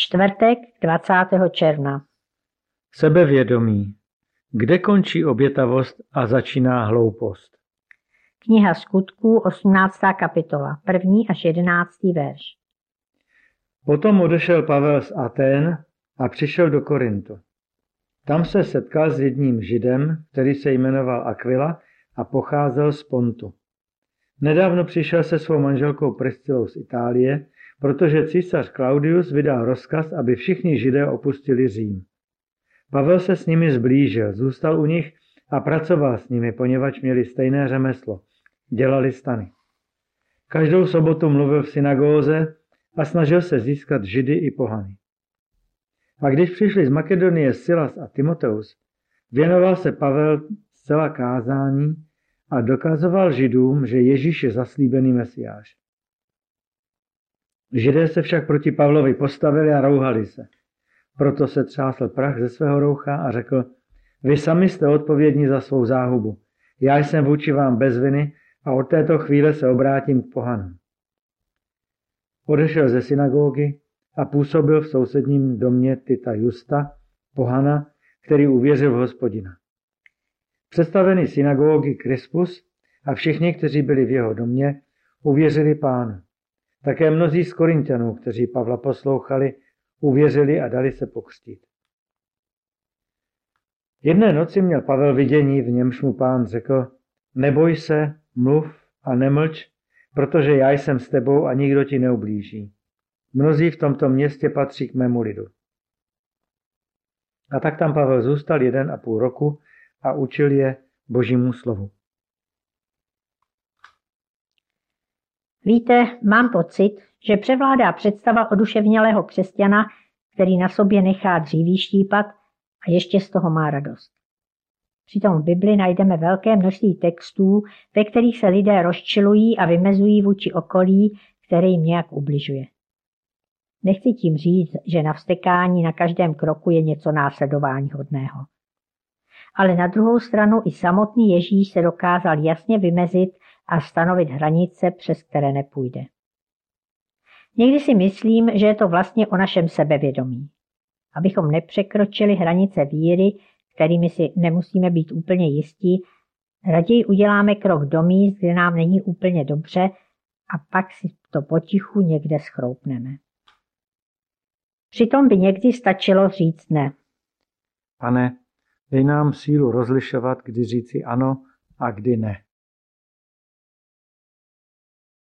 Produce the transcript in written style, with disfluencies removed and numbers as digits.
Čtvrtek 20. června. Sebevědomí. Kde končí obětavost a začíná hloupost? Kniha Skutků, 18. kapitola, 1. až 11. verš. Potom odešel Pavel z Atén a přišel do Korintu. Tam se setkal s jedním Židem, který se jmenoval Aquila a pocházel z Pontu. Nedávno přišel se svou manželkou Priscilou z Itálie, protože císař Claudius vydal rozkaz, aby všichni Židé opustili Řím. Pavel se s nimi zblížil, zůstal u nich a pracoval s nimi, poněvadž měli stejné řemeslo. Dělali stany. Každou sobotu mluvil v synagóze a snažil se získat Židy i pohany. A když přišli z Makedonie Silas a Timoteus, věnoval se Pavel zcela kázání a dokazoval Židům, že Ježíš je zaslíbený Mesiáš. Židé se však proti Pavlovi postavili a rouhali se. Proto se třásl prach ze svého roucha a řekl: Vy sami jste odpovědní za svou záhubu. Já jsem vůči vám bez viny a od této chvíle se obrátím k pohanům. Odešel ze synagogy a působil v sousedním domě Tita Justa, pohana, který uvěřil v Hospodina. Představený synagogy Krispus a všichni, kteří byli v jeho domě, uvěřili Pánu. Také mnozí z Korinťanů, kteří Pavla poslouchali, uvěřili a dali se pokřtít. Jedné noci měl Pavel vidění, v němž mu Pán řekl: Neboj se, mluv a nemlč, protože já jsem s tebou a nikdo ti neublíží. Mnozí v tomto městě patří k mému lidu. A tak tam Pavel zůstal 1,5 roku a učil je Božímu slovu. Víte, mám pocit, že převládá představa oduševnělého křesťana, který na sobě nechá dříví štípat a ještě z toho má radost. Přitom v Bibli najdeme velké množství textů, ve kterých se lidé rozčilují a vymezují vůči okolí, které jim nějak ubližuje. Nechci tím říct, že na vztekání na každém kroku je něco následováníhodného. Ale na druhou stranu i samotný Ježíš se dokázal jasně vymezit a stanovit hranice, přes které nepůjde. Někdy si myslím, že je to vlastně o našem sebevědomí. Abychom nepřekročili hranice víry, kterými si nemusíme být úplně jistí, raději uděláme krok do míst, kde nám není úplně dobře, a pak si to potichu někde schroupneme. Přitom by někdy stačilo říct ne. Pane, dej nám sílu rozlišovat, kdy říci ano a kdy ne.